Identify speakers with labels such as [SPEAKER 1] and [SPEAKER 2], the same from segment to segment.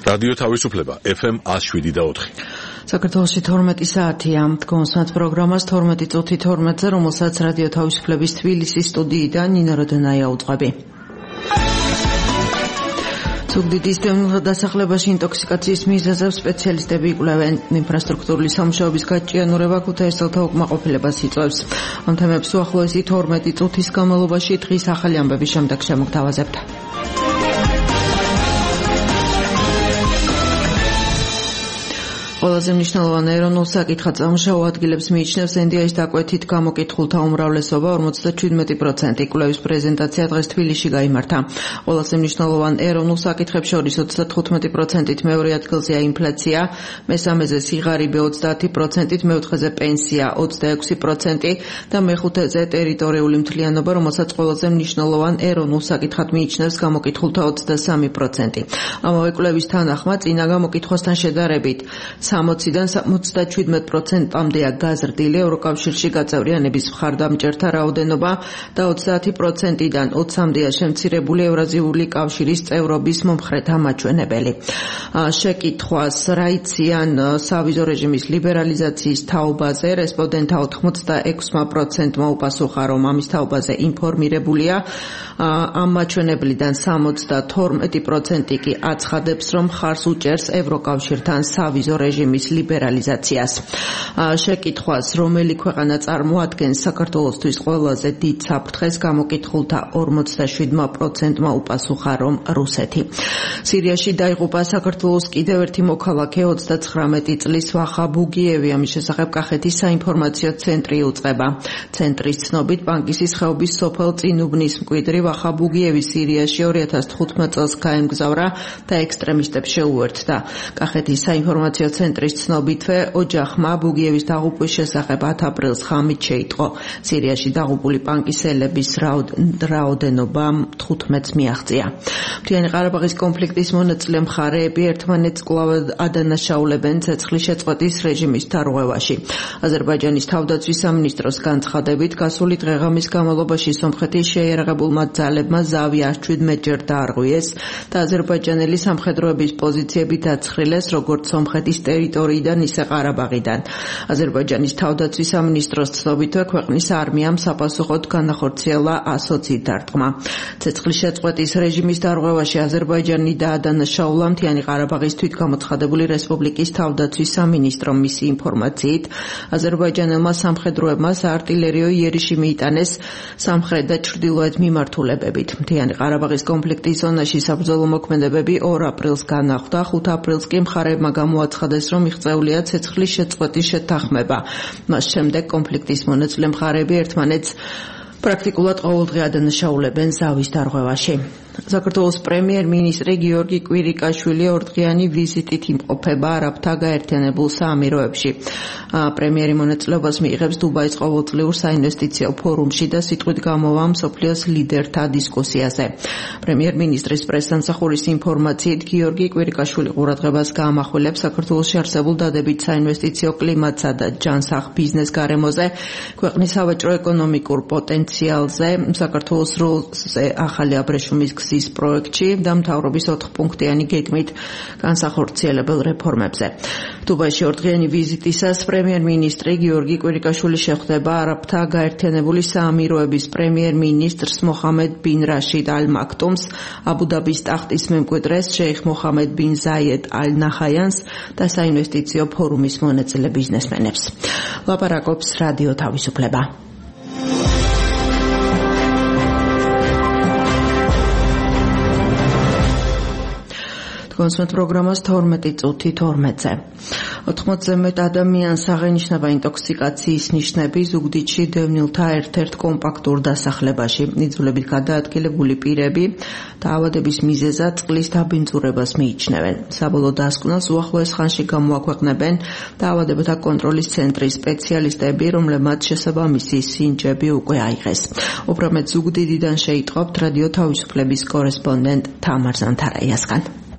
[SPEAKER 1] რადიო თავისუფლება FM 107.4.
[SPEAKER 2] საქართველოში 12 საათია. კონსერტ პროგრამას 12 წუთი 12-ზე, რომელსაც რადიო თავისუფლების თბილისის სტუდიიდან ნინო როდენაია უძღვები. ზუგდიდის დევნილთა დასახლებაში ინტოქსიკაციის მიზეზებს სპეციალისტები იკვლევენ. ინფრასტრუქტურული სამუშაოების გაჭიანურება ქუთაისელთა უკმაყოფილებას იწვევს. ამ თემებს უახლოესი 12 წუთის განმავლობაში დღის ახალი ამბების შემდეგ შემოგთავაზებთ. ყველაზე მნიშვნელოვანი ეროვნულ საკითხად სამუშაო ადგილებს მიიჩნევს ენდიაის დაკვეთით გამოკითხულთა უმრავლესობა 57%. კვლევის პრეზენტაცია დღეს თბილისში გაიმართა. ყველაზე მნიშვნელოვან ეროვნულ საკითხებს შორის 35%-ით მეორე ადგილზეა ინფლაცია, მესამეზე სიღარიბე 30%-ით, მეოთხეზე პენსია 26% და მეხუთეზე ტერიტორიული მთლიანობა, რომელსაც ყველაზე მნიშვნელოვან ეროვნულ საკითხად მიიჩნევს გამოკითხულთა 23%. ამავე კვლევის თანახმად წინა გამოკითხვასთან შედარებით 60-დან 77%-მდეა გაზრდილი ევროკავშირში გაწევრიანების მხარდამჭერთა რაოდენობა და 30%-დან 20-მდეა შემცირებული ევრაზიული კავშირის წევრობის მომხრეთა მაჩვენებელი. შეკითხვას რა იციან სავიზო რეჟიმის ლიბერალიზაციის თაობაზე, რესპონდენტთა 86%-მა უპასუხა, რომ ამის თაობაზე ინფორმირებულია. ამ მაჩვენებლიდან 72% კი აცხადებს, რომ მხარს უჭერს ევროკავშირთან სავიზო რეჟიმის ლიბერალიზაციას. შეკითხვას, რომელი ქვეყანა წარმოადგენს საქართველოსთვის ყველაზე დიდ საფრთხეს, გამოკითხულთა 47%-მა უპასუხა, რომ რუსეთი. სირიაში დაიღუპა საქართველოს კიდევ ერთი მოქალაქე 39 წლის ვახა ბუგიევი. ამის შესახებ კახეთის საინფორმაციო ცენტრი უწყება. ცენტრის ცნობით, პანკისის ხეობის სოფელ წინუბნის მკვიდრი ვახა ბუგიევი სირიაში 2015 წელს გაემგზავრა და ექსტრემისტებს შეუერთდა. კახეთის საინფორმაციო ცენტრის ცნობითვე, ოჯახმა ბუგიევის დაღუპვის შესახებ 10 აპრილს ხამით შეიტყო. სირიაში დაღუპული პანკისელების რაოდენობა 15-ს მიაღწია. მთიანი ყარაბაღის კონფლიქტის მონაწილე მხარეები ერთმანეთს კვლავ ადანაშაულებენ ცეცხლის შეწყვეტის რეჟიმის დარღვევაში. აზერბაიჯანის თავდაცვის სამინისტროს განცხადებით, გასული დღე-ღამის განმავლობაში სომხეთის შეიარაღებულმა ძალებმა ზავი 17-ჯერ დაარღვიეს და აზერბაიჯანელი სამხედროების პოზიციები დაცხრილეს როგორც სომხეთის ტერიტორიიდან, ისე ყარაბაღიდან. აზერბაიჯანის თავდაცვის სამინისტროს ცნობითვე, ქვეყნის არმიამ საპასუხოდ განახორციელა 120 დარტყმა. ცეცხლის შეწყვეტის რეჟიმის დარღვევაში აზერბაიჯანი დაადანაშაულა მთიანი ყარაბაღის თვითგამოცხადებული რესპუბლიკის თავდაცვის სამინისტრომ. მისი ინფორმაციით, აზერბაიჯანელმა სამხედროებმა საარტილერიო იერიში მიიტანეს სამხრეთ და ჩრდილოეთ მიმართულებებით. მთიანი ყარაბაღის კონფლიქტის ზონაში საბრძოლო მოქმედებები 2 აპრილს განახლდა, 5 აპრილს კი მხარეებმა გამოაცხადეს, რომ მიღწეულია ცეცხლის შეწყვეტის შეთანხმება. მას შემდეგ კონფლიქტის მონაწილე მხარეები ერთმანეთს პრაქტიკულად ყოველდღე ადანაშაულებენ ზავის დარღვევაში. საქართველოს პრემიერ-მინისტრი გიორგი კვირიკაშვილი ორდღიანი ვიზიტით იმყოფება არაბთა გაერთიანებულ საამიროებში. პრემიერი მონაწილეობას მიიღებს დუბაის ყოველწლიურ საინვესტიციო ფორუმში და სიტყვით გამოვა მსოფლიოს ლიდერთა დისკუსიაზე. პრემიერ-მინისტრის პრესსამსახურის ინფორმაციით, გიორგი კვირიკაშვილი ყურადღებას გაამახვილებს საქართველოში არსებულ დადებით საინვესტიციო კლიმატსა და ჯანსაღ ბიზნეს გარემოზე, ქვეყნის სავაჭრო-ეკონომიკურ პოტენციალზე, საქართველოს როლზე ახალი აბრეშუმის გზის პროექტში და მთავრობის 4-პუნქტიანი გეგმით განსახორციელებელ რეფორმებზე. დუბაიში ორდღიანი ვიზიტისას პრემიერ-მინისტრი გიორგი კვირიკაშვილი შეხვდება არაბთა გაერთიანებული საამიროების პრემიერ-მინისტრს მოხამედ ბინ რაშიდ ალ მაქტუმს, აბუ-დაბის ტახტის მემკვიდრეს შეიხ მოხამედ ბინ ზაიედ ალ ნაჰაიანს და საინვესტიციო ფორუმის მონაწილე ბიზნესმენებს. ლაპარაკობს რადიო თავისუფლება. კონსერტ პროგრამას 12 წუთი 12-ზე. 80-ზე მეტ ადამიანს აღენიშნება ინტოქსიკაციის ნიშნები ზუგდიდში დევნილთა ერთ-ერთ კომპაქტურ დასახლებაში. იძულებით გადაადგილებული პირები დაავადების მიზეზად წყლის დაბინძურებას მიიჩნევენ. საბოლოო დასკვნას უახლოეს ხანში გამოაქვეყნებენ დაავადებათა კონტროლის ცენტრის სპეციალისტები, რომლებმაც შესაბამისი სინჯები უკვე აიღეს. უფრო მეტ ზუგდიდიდან შეიტყობთ რადიო თავისუფლების კორესპონდენტ თამარ ზანთარაიასგან.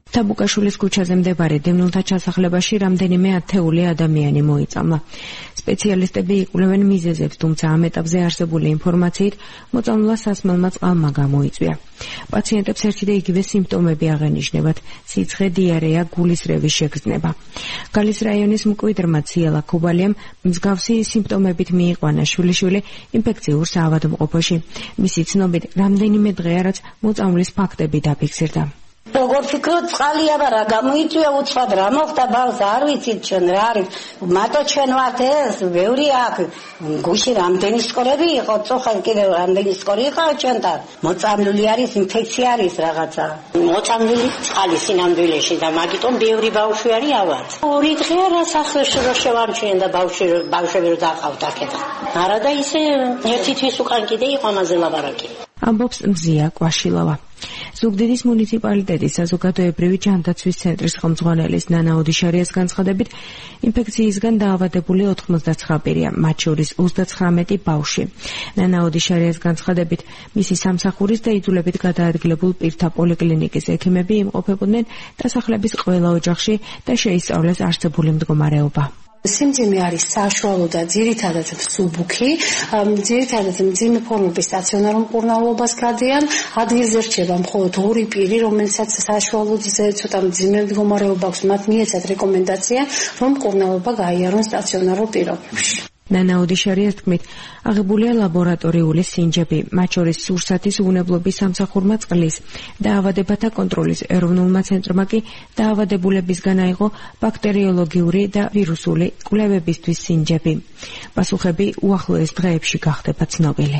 [SPEAKER 3] თაბუკაშვილის ქუჩაზე მდებარე დემნულთა ჩასახლებაში რამდენიმე ათეული ადამიანი მოიწამლა. სპეციალისტები იკვლევენ მიზეზებს, თუმცა ამ ეტაპზე არსებული ინფორმაციით მოწამვლა სასმელმა წყალმა გამოიწვია. პაციენტებს ერთი და იგივე სიმპტომები აღენიშნებათ: სიცხე, დიარეა, გულისრევის შეგრძნება. გალის რაიონის მკვიდრმა ციალა ქუბალიამ მსგავსი სიმპტომებით მიიყვანა შვილიშვილი ინფექციურ საავადმყოფოში. მისი ცნობით, რამდენიმე დღეა რაც მოწამვლის ფაქტები დაფიქსირდა.
[SPEAKER 4] როგორ ფიქრობ, წყალია რა გამოიწვია უცბად, რა მოხდა ბავშვს არ ვიცით ჩვენ რა არის. მარტო ჩვენ ვართ ეს, ბევრი აქ. გუში რამდენი სკოლები იყო, წოხალ კიდევ რამდენი სკოლი იყო ჩვენთან. მოწამლული არის, ინფექცია არის რაღაცა. მოწამლული წყალი სინამდვილეში და მაგიტომ ბევრი ბავშვი არის ავად. 2 დღეა რა სახლში რო შევამჩნიე და ბავშვები რო დაყავთ აქეთან. არა და ისე ერთი თვის უკან კიდე იყო ამაზე ლაბარაკი.
[SPEAKER 3] ამბობს მზია კვაშილავა. ზუგდიდის მუნიციპალიტეტის საზოგადოებრივი ჯანდაცვის ცენტრის ხელმძღვანელის ნანა ოდიშარიას განცხადებით, ინფექციისგან დაავადებული 99 პირია, მათ შორის 39 ბავშვი. ნანა ოდიშარიას განცხადებით, მისი სამსახურის და იძულებით გადაადგილებულ პირთა პოლიკლინიკის ექიმები იმყოფებოდნენ დასახლების ყველა ოჯახში და შეისწავლეს არსებული მდგომარეობა.
[SPEAKER 5] სიმძიმე არის საშუალო და ძირითადად მსუბუქი, ძირითადად მძიმე ფორმების სტაციონარულ მკურნალობას გადიან, ადგილზე რჩება მხოლოდ 2 პირი, რომელსაც საშუალოზე ცოტა მძიმე მდგომარეობა აქვს, მათ მიეცათ რეკომენდაცია, რომ მკურნალობა გაიარონ სტაციონარულ პირობებში.
[SPEAKER 3] ნანა ოდიშარიას თქმით, აღებულია ლაბორატორიული სინჯები, მათ შორის სურსათის უვნებლობის სამსახურმა წყლის, დაავადებათა კონტროლის ეროვნულმა ცენტრმა კი დაავადებულებისგან აიღო ბაქტერიოლოგიური და ვირუსული კვლევებისთვის სინჯები. პასუხები უახლოეს დღეებში გახდება ცნობილი.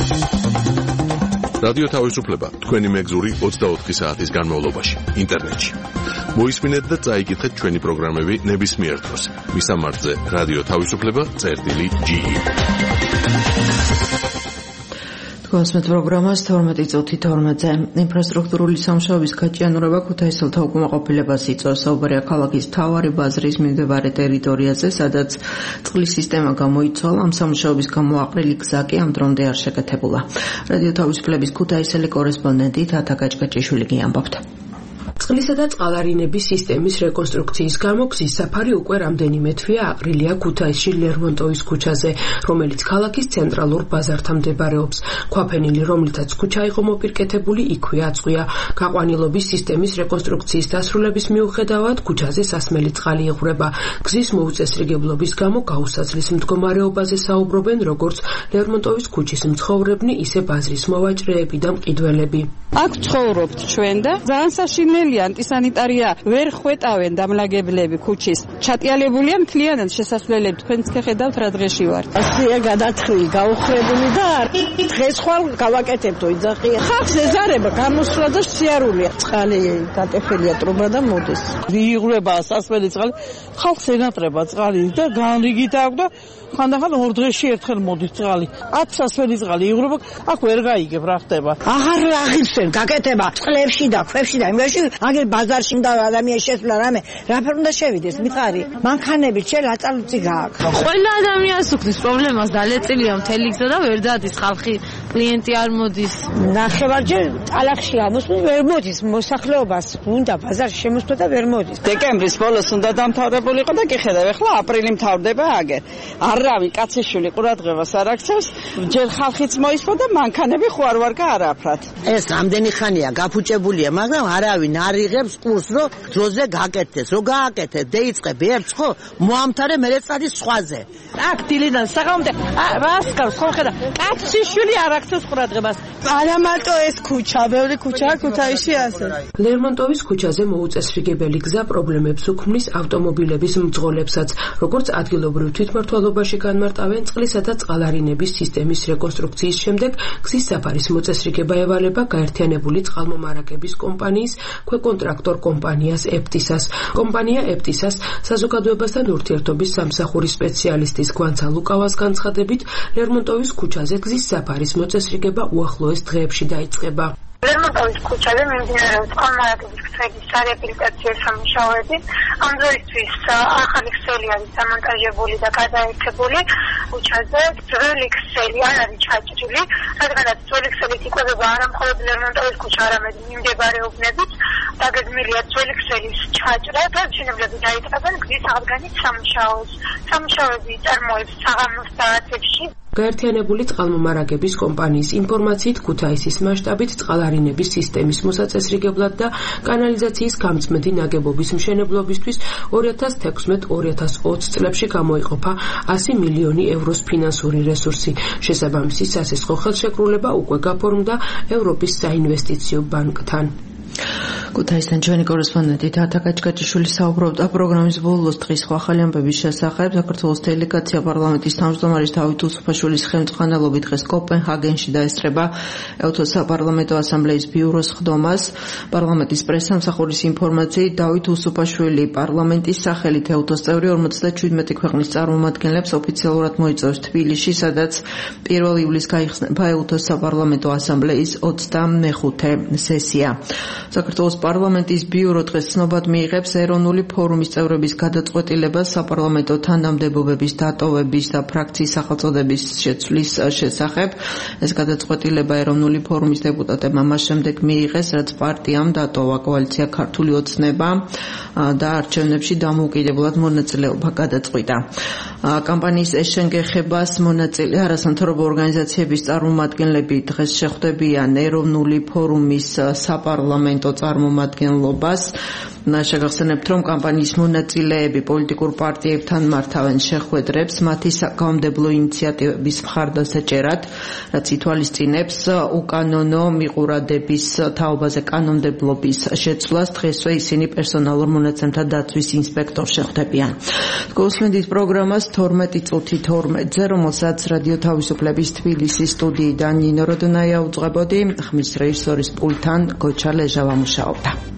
[SPEAKER 1] რადიო თავისუფლება თქვენი მეგზური 24 საათის განმავლობაში ინტერნეტში. მოისმინეთ და წაიკითხეთ ჩვენი პროგრამები ნებისმიერ დროს. მისამართზე რადიო თავისუფლება.ge.
[SPEAKER 2] Თქვენსმეთ პროგრამას 12:12-ზე ინფრასტრუქტურული სამუშაოების გაჭიანურება ქუთაისელთა უკმაყოფილებას იწვევს. საუბარია ქალაქის მთავარი ბაზრის მიმდებარე ტერიტორიაზე, სადაც წყლის სისტემა გამოიცვალა. ამ სამუშაოების გამო აყრილი გზა კი ამ დრომდე არ შეკეთებულა. რადიო თავისუფლების ქუთაისელი კორესპონდენტი თათა გაჭკაჭიშვილი ამბობთ.
[SPEAKER 6] წყლისა და წყალარინების სისტემის რეკონსტრუქციის გამო გზის საფარი უკვე რამდენიმე თვეა აყრილია ქუთაისში ლერმონტოვის ქუჩაზე, რომელიც ქალაქის ცენტრალურ ბაზართან მდებარეობს. ქვაფენილი, რომლითაც ქუჩა იყო მოპირკეთებული, იქვე აწყვია. გაყვანილობის სისტემის რეკონსტრუქციის დასრულების მიუხედავად ქუჩაზე სასმელი წყალი იღვრება. გზის მოუწესრიგებლობის გამო გაუსაძლის მდგომარეობაზე საუბრობენ როგორც ლერმონტოვის ქუჩის მცხოვრებნი, ისე ბაზრის მოვაჭრეები და მყიდველები.
[SPEAKER 7] აქ ცხოვრობთ ჩვენ და ძალიან საშინელი ანტისანიტარია, ვერ ხვეტავენ დამლაგებლები ქუჩის. ჩატიალებულია მთლიანად შესასვლელები, თქვენც ხედავთ რა დღეში ვართ.
[SPEAKER 8] ასია გადათხრილი, გაუხრებული და დღეს ხვალ გავაკეთებთ ოჯახია. ხალხს ეზარება გამოსვლა და სიარულია. წყალი გატეხილია ტრუბა და მოდის. იღვრება სასმელი წყალი, ხალხს ენატრება წყალი და განრიგით აქვს და ხანდახან 2 დღეში ერთხელ მოდის წყალი. 10 სასმელი წყალი იღვრება, აქ ვერ გაიგებ რა ხდება. აღარ აღიხსენ, გაკეთება წყლებში და ქვებში და იმაში აგერ ბაზარში და ადამიანის შესვლა რამე რაფერ უნდა შევიდეს მითხარი მანქანები შეიძლება აწალუცი გააქვს.
[SPEAKER 9] ყველა ადამიანს უქმნის პრობლემას დალეწილია მთელი გზა და ვერ დადის ხალხი, კლიენტი არ მოდის.
[SPEAKER 8] ნახევარჯერ ტალახში ამოსვლა ვერ მოდის, მოსახლეობას უნდა ბაზარში შემოსვლა და ვერ მოდის.
[SPEAKER 7] დეკემბრის ბოლოს უნდა დამთავრებულიყო და კი ხედავ, ახლა აპრილი მთავრდება აგერ. არავინ კაცეშვილი ყურადღებას არ აქცევს, ჯერ ხალხიც მოისვა და მანქანები ხوار გაარაფრათ.
[SPEAKER 8] ეს რამდენი ხანია გაფუჭებულია, მაგრამ არავინ არ იღებს კურსს, რომ დროზე გაკეთდეს, რომ გააკეთე, დაიწყებ ერთს ხო, მოამთარე მერე წადის სხვაზე. აქ დილიდან საღამომდე რას გავს, ხო ხედა, კაცეშვილი არ აქცევს ყურადღებას. არა მარტო ეს ქუჩა, ბევრი ქუჩაა ქუთაისში ასე.
[SPEAKER 6] ლერმონტოვის ქუჩაზე მოუწესრიგებელი გზა პრობლემებს უქმნის ავტომობილების მძღოლებსაც, როგორც ადგილობრივ თვითმმართველობაში განმარტავენ წყლისა და წყალარინების სისტემის რეკონსტრუქციის შემდეგ გზის საფარის მოწესრიგება ევალება გაერთიანებული წყალმომარაგების კომპანიის ქვეკონტრაქტორ კომპანიას ეპტისას. კომპანია ეპტისას საზოგადოებასთან ურთიერთობის სამსახურის სპეციალისტის გვანცა ლუკავას განცხადებით, ლერმონტოვის ქუჩაზე გზის საფარის მოწესრიგება უახლოეს დღეებში დაიწყება.
[SPEAKER 10] ლერმონტოვის ქუჩაზე მიმდინარეობს წყალმარაგების ქსელის სარეაბილიტაციო სამუშაოები. ამ დროისთვის ახალი ქსელი არის დამონტაჟებული და გადაერთებული ქუჩაზე. ძველი ქსელი არ არის ჩაჭრილი, რადგანაც ძველი ქსელით იკვებება არა მხოლოდ ლერმონტოვის ქუჩა, არამედ მიმდებარეობნებიც. დაგეგმილია ძველი ქსელის ჩაჭრა და მშენებლები დაიწყებენ გზის აღდგენის სამუშაოს. სამუშაოები წარმოებს საღამოს საათებში.
[SPEAKER 6] გაერთიანებული წყალმომარაგების კომპანიის ინფორმაციით, ქუთაისის მასშტაბით წყალარინების სისტემის მოსაწესრიგებლად და კანალიზაციის გამწმენდი ნაგებობის მშენებლობისთვის 2016-2020 წლებში გამოიყოფა 100 მილიონი ევროს ფინანსური რესურსი. შესაბამისი სასესხო ხელშეკრულება უკვე გაფორმდა ევროპის საინვესტიციო ბანკთან.
[SPEAKER 2] ქუთაისთან ჩვენი კორესპონდენტი თათა კაჭკაჭიშვილი საუბრობდა პროგრამის ბოლოს დღის სხვა ახალი ამბების შესახებ. საქართველოს დელეგაცია პარლამენტის თავმჯდომარის დავით უსუფაშვილის ხელმძღვანელობით დღეს კოპენჰაგენში დაესწრება ეუთო საპარლამენტო ასამბლეის ბიუროს ხდომას. პარლამენტის პრესსამსახურის ინფორმაციით დავით უსუფაშვილი პარლამენტის სახელით ეუთოს წევრი 57 ქვეყნის წარმომადგენლებს ოფიციალურად მოიწვევს თბილისში, სადაც 1 ივლისს გაიხსნება ეუთოს საპარლამენტო ასამბლეის 25-ე სესია. საქართველოს პარლამენტის ბიურო დღეს ცნობად მიიღებს ეროვნული ფორუმის წევრების გადაწყვეტილებას საპარლამენტო თანამდებობების დატოვების და ფრაქციის სახელწოდების შეცვლის შესახებ. ეს გადაწყვეტილება ეროვნული ფორუმის დეპუტატებმა მას შემდეგ მიიღეს, რაც პარტიამ დატოვა კოალიცია ქართული ოცნება და არჩევნებში დამოუკიდებლად მონაწილეობა გადაწყვიტა. კამპანიის ეშენგეხებას მონაწილე არასამთავრობო ორგანიზაციების წარმომადგენლები დღეს შეხვდებიან ეროვნული ფორუმის საპარლამენტო წარმომადგენლობას. შეგახსენებთ, რომ კამპანიის მონაწილეები პოლიტიკურ პარტიებთან მართავენ შეხვედრებს მათი საკანონმდებლო ინიციატივების მხარდასაჭერად, რაც ითვალისწინებს უკანონო მიყურადების თაობაზე კანონმდებლობის შეცვლას. დღესვე ისინი პერსონალურ მონაცემთა დაცვის ინსპექტორს შეხვდებიან. გულისხმობთ პროგრამას 12 წუთი 12-ზე, რომელსაც რადიო თავისუფლების თბილისის სტუდიიდან ნინო როდონაია უძღვებოდი, ხმის რეჟისორის პულტთან გოჩა ლეჟავა მუშაობდა.